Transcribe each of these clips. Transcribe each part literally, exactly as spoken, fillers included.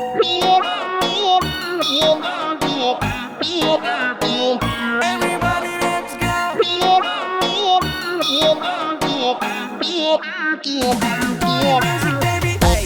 Everybody, let's go. Music, baby. Hey.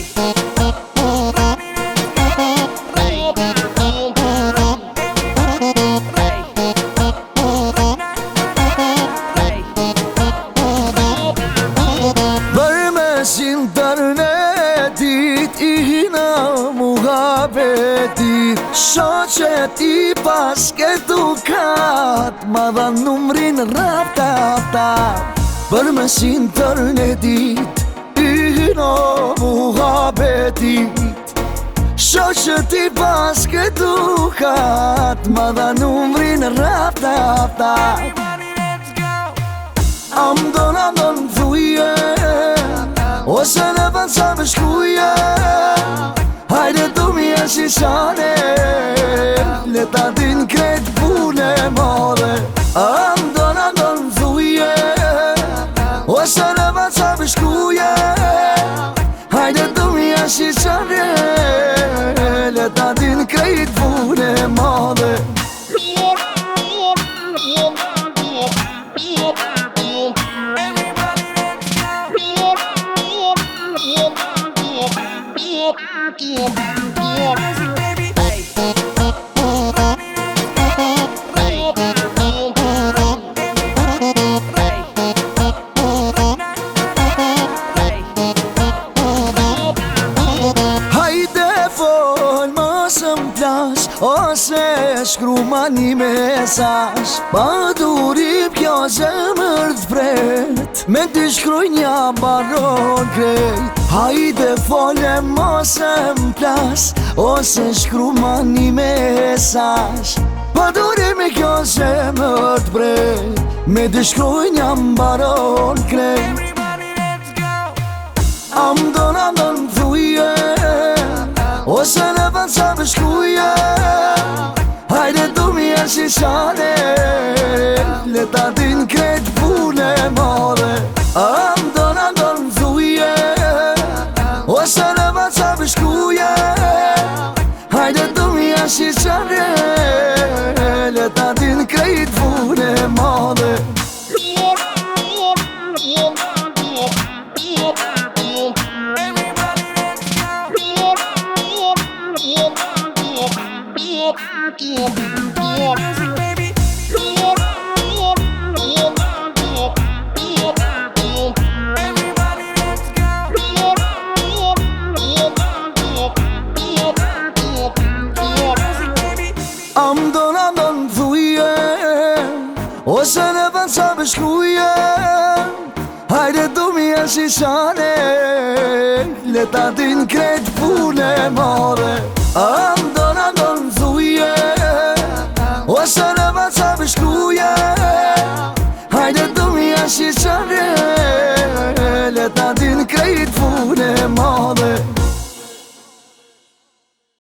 Vermez internetit ihna muhabbetit Shoqet i pasket dukat Ma dha numrin rap tap tap Vermez internetit ihna muhabbetit Shoqet i pasket dukat Ma dha numrin rap tap tap Amdon, amdon thuje Ose në vend sa me shkuje Hajde du mi e si shane Leta din krejt pune madhe Amdon, amdon thuje Ose në vend sa me shkuje Hajde du mi e si shane Leta din krejt pune madhe Music, baby. Hey. Hajde fol mos m'plas Ose shkru ma një mesazh Pa durim kjo zemër t'vret Me t'i shkruj një baron krejt Hajde fole mos m'plas Ose shkru ma një mesazh Pa durim kjo zemër t'vret Me t'i shkruj një baron krejt Amdon, amdon thuje Ose në vend sa me shkuje Hajde du mi e si shane Leta din krejt pune madhe Amdon, amdon thuje Ose në vend sa me shkuje Hajde du mi e si shane Leta din krejt pune madhe Music, baby. Everybody, let's go. Music, baby. Amdon, amdon thuje Ose në vend sa me shkuje Hajde du mi e si shane Leta din krejt pune ma